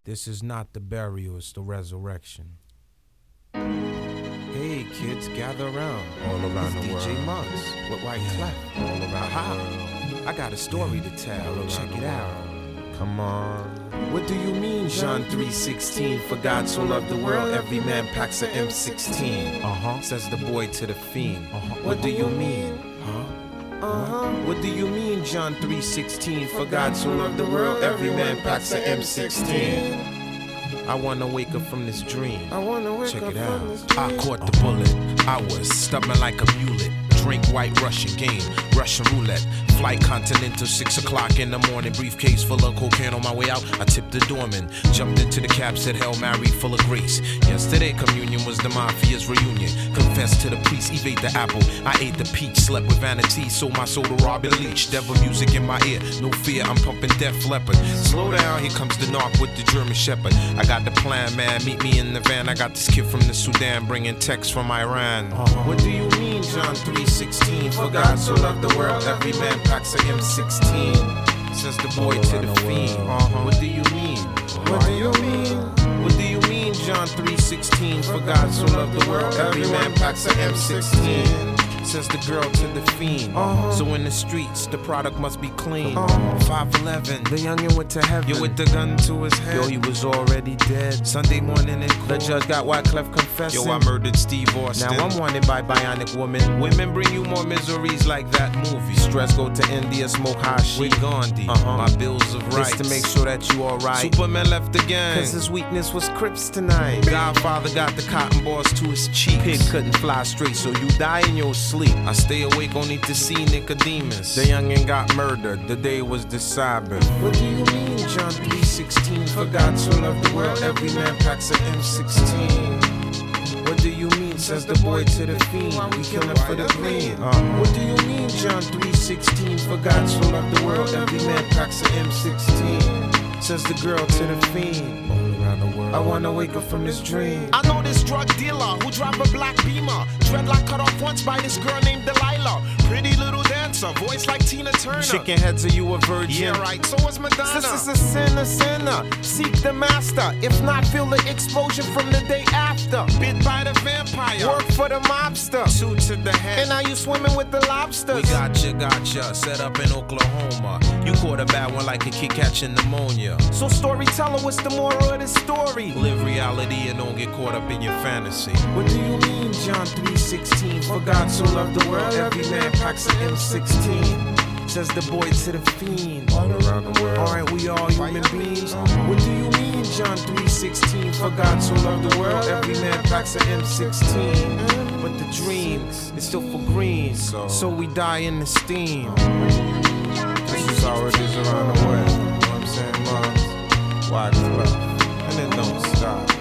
This is not the burial, it's the resurrection. Hey kids, gather around. All around the world. DJ Muggs with White Clef. All around the world. I got a story to tell. Check it out. Come on. What do you mean, John 3:16? For God so loved the world, every man packs a M16. Says the boy to the fiend. What do you mean? What do you mean, John 3:16? For God so loved the world, every man packs a M16. I wanna wake up from this dream. Check it out. I caught the bullet. I was stubborn like a mulet. Drink white Russian game, Russian roulette. Flight continental, 6 o'clock in the morning. Briefcase full of cocaine on my way out. I tipped the doorman, jumped into the cab, said Hail Mary, full of grace. Yesterday communion was the mafia's reunion. Confessed to the priest, evade the apple. I ate the peach, slept with vanity, sold my soul to Robin Leach. Devil music in my ear, no fear, I'm pumping Def Leppard. Slow down, here comes the narc with the German Shepherd. I got the plan, man, meet me in the van. I got this kid from the Sudan, bringing texts from Iran. What do you mean, John 3:16? For God so loved the world, every man packs a M16. Says the boy to the fiend. What do you mean? What do you mean? What do you mean, John 3:16? For God so loved the world, every man packs a M16. Says the girl to the fiend. So in the streets, the product must be clean. 5'11", the youngin' went to heaven. Yo, with the gun to his head. Yo, he was already dead. Sunday morning in court, the judge got Wyclef confessing. Yo, I murdered Steve Austin. Now I'm wanted by Bionic Woman. Women bring you more miseries like that movie. Stress, go to India, smoke hash with Gandhi. My bills of rights. Just to make sure that you alright. Superman left the gang, cause his weakness was Crips tonight. Godfather got the cotton balls to his cheeks. Pig couldn't fly straight, so you die in your sleep. I stay awake only to see Nicodemus. The youngin' got murdered, the day was the Sabbath. What do you mean, John 3:16? For God so loved the world, every man packs an M16. What do you mean, says the boy to the fiend? We killin' for the green. What do you mean, John 3:16? For God so loved the world, every man packs an M16. Says the girl to the fiend. I wanna wake up from this dream. I know this drug dealer who drive a black Beamer. Dreadlock cut off once by this girl named Delilah. Pretty little dancer, voice like Tina Turner. Chicken heads, are you a virgin? Yeah, right, so was Madonna. This is a sinner. Seek the master. If not, feel the explosion from the day after. Bit by the vampire. Work for the mobster. 2 to the head. And now you swimming with the lobsters. We gotcha. Set up in Oklahoma. You caught a bad one like a kid catching pneumonia. So storyteller, what's the moral of this story? Live reality and don't get caught up in your fantasy. What do you mean, John 3:16? For God so loved the world, every man packs an M16. Says the boy to the fiend. All around the world. Alright, we all human beings. What do you mean, John 3:16? For God so loved the world, every man packs an M16. But the dream is still for green, so we die in the steam. This is how it is around the world. You know what I'm saying, Muggs? Why club? And it don't stop.